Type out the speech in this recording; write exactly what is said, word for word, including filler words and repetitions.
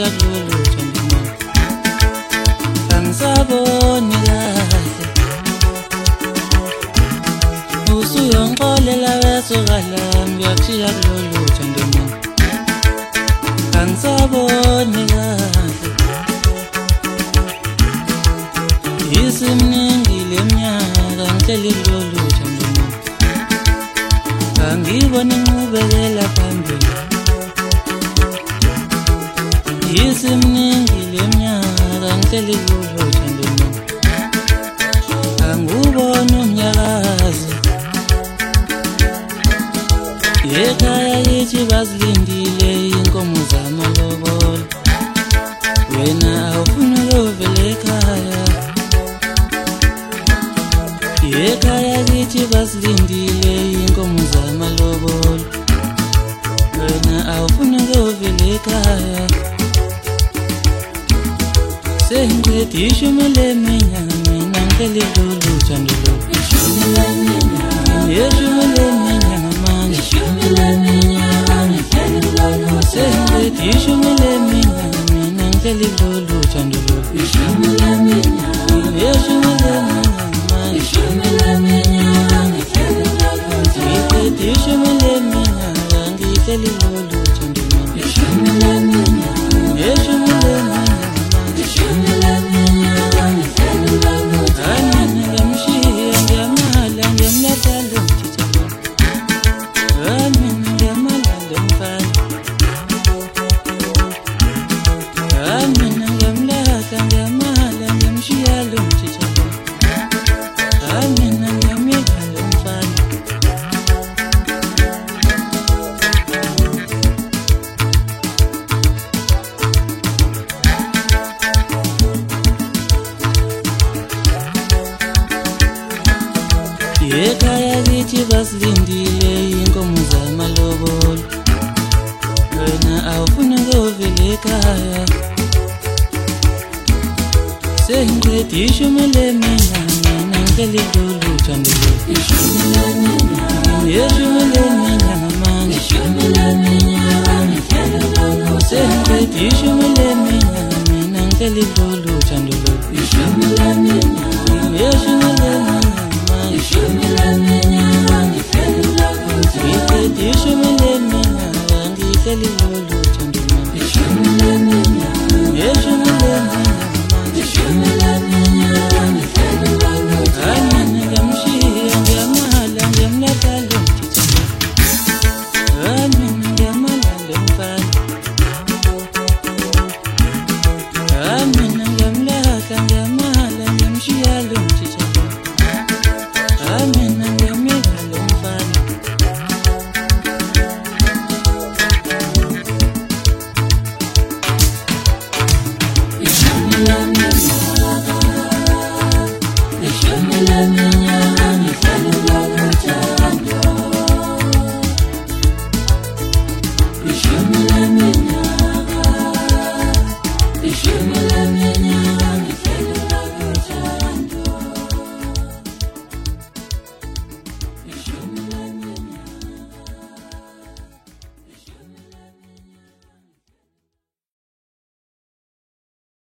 kulolu thando angisaboni kahle usuyongixolela wesokala ngiyakuthiya kulolu thando angisaboni kahle isimningi leminyaka ngihleli kulolu thando angiboni inqubekela phambili isimningi leminyaka ngihleli kulolu thando anguboni umnyakazi ekhaya yithi bazilindile inkomo zamalobolo wena awufuni ukuvela ekhaya ekhaya yithi bazilindile inkomo zamalobolo wena awufuni ukuvela ekhaya sengiqeda ishumi leminyaka mina ngihleli kulolu thando ishumi leminyaka ishumi leminyaka manje ishumi leminyaka ngihleli kulolu sengiqeda ishumi leminyaka mina ngihleli kulolu thando ishumi leminyaka ishumi leminyaka manje ishumi leminyaka ngihleli kulolu sengiqeda ishumi leminyaka ngihleli kulolu thando ishumi leminyaka ishumi leminyaka ekhaya kithi bazilindile inkomo zamalobolo wena awufuni ukuvela ekhaya sengiqeda ishumi leminyaka mina ngihleli kulolu thando ishumi leminyaka ishumi leminyaka manje ishumi leminyaka ngihleli kulolu sengiqeda ishumi leminyaka mina ngihleli kulolu thando ishumi leminyaka ishumi leminyaka ishumi leminyaka ngihleli kulolu sengiqeda ishumi leminyaka ngihleli